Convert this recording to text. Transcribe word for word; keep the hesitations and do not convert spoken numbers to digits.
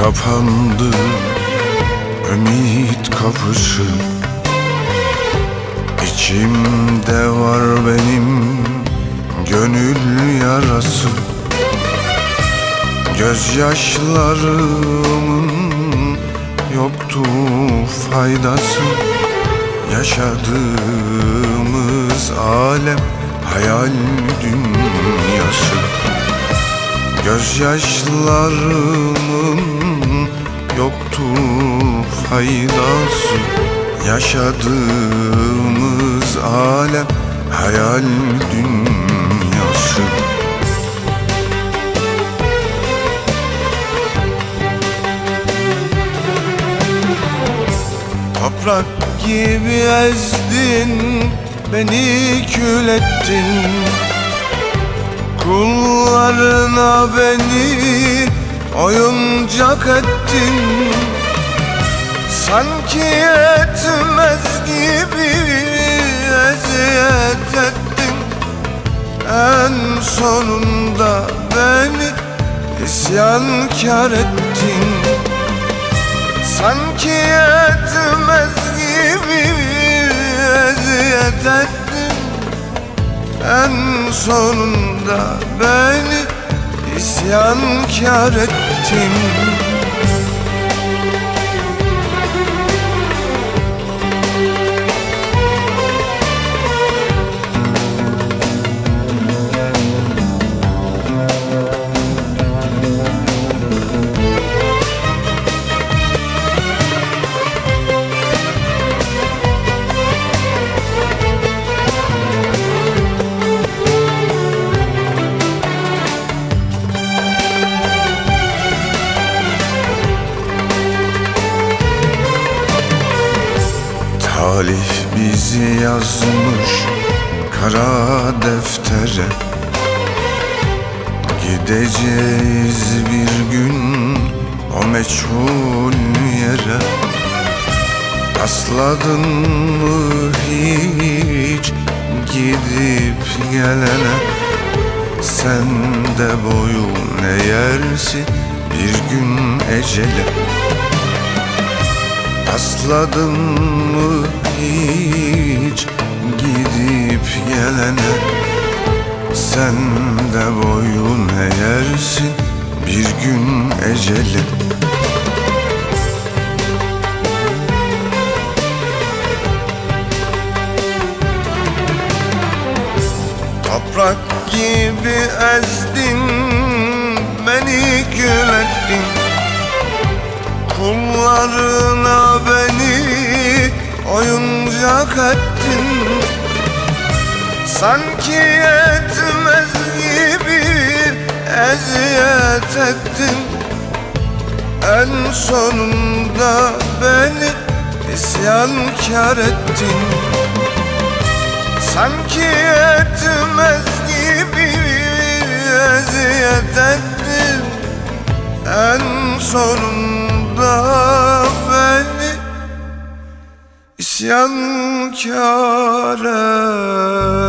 Kapandı ümit kapısı, İçimde var benim gönül yarası. Gözyaşlarımın yoktu faydası. Yaşadığımız alem hayal dünyası. Gözyaşlarımın yoktu faydası. Yaşadığımız alem hayal dünyası. Toprak gibi ezdin, beni kül ettin. Kullarına beni oyuncak ettin. Sanki yetmez gibi eziyet ettin. En sonunda beni isyankar ettin. Sanki yetmez gibi eziyet ettin. En sonunda beni isyankar ettin. Talih bizi yazmış kara deftere. Gideceğiz bir gün o meçhul yere. Rastladın mı hiç gidip gelene? Sen de boyun eğersin bir gün ecele. Rastladın mı hiç gidip gelene? Sen de boyun eğersin bir gün ecele. Toprak gibi ezdin, beni kül ettin. Kullarına beni oyuncak ettin. Sanki yetmez gibi eziyet ettin. En sonunda beni isyankar ettin. Sanki yetmez gibi eziyet ettin. En sonunda beni isyankar ettin.